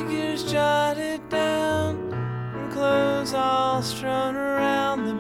figures jotted down, and clothes all strewn around the